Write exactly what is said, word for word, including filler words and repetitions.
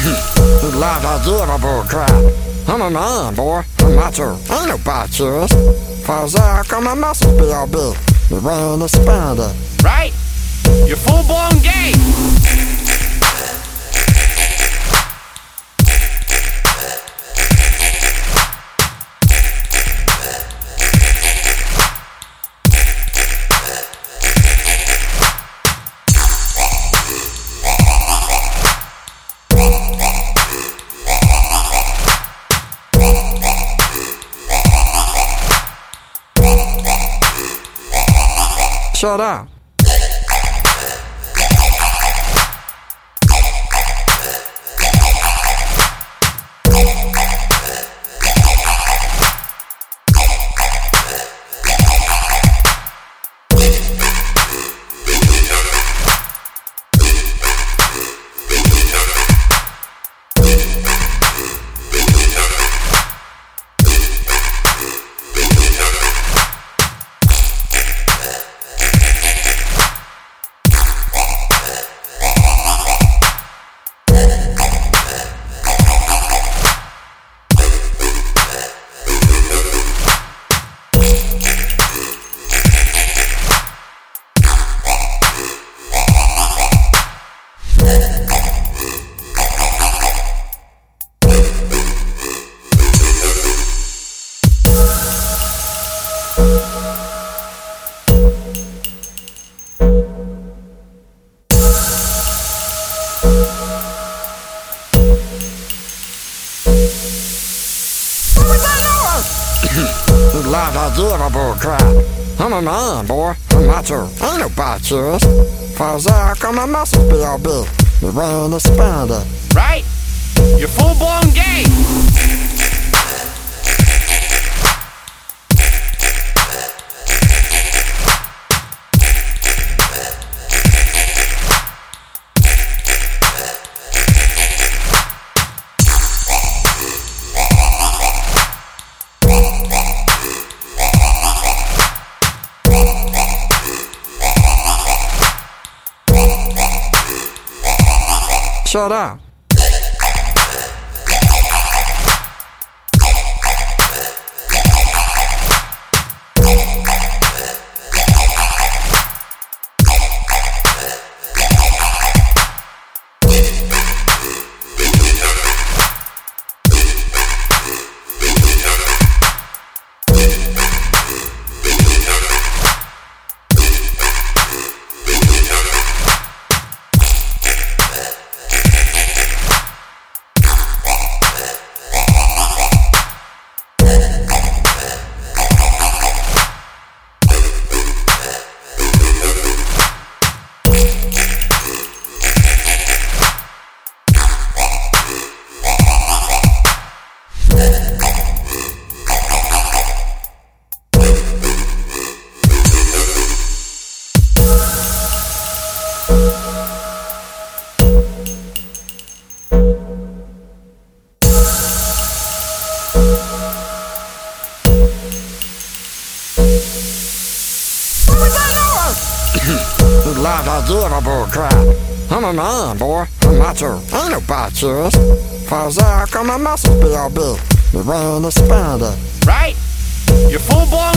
You like I give a bull crap. I'm a man, boy. I'm macho. Ain't no bad cheers. For Zach, I'm a muscle B R B. You ran expanded. Right? You're full-blown gay. Shut up. You like I give a bull crap. I'm a man, boy. I'm macho. Ain't no bad cheers. For Zach, I'm a muscle B R B. You ran expanded. Right? You're full-blown gay. Shut up. You like I give a bull crap. I'm a man, boy. I'm macho. Ain't no bad cheers. For Zach, I'm a muscle B R B. You ran expanded. Right? You're full-blown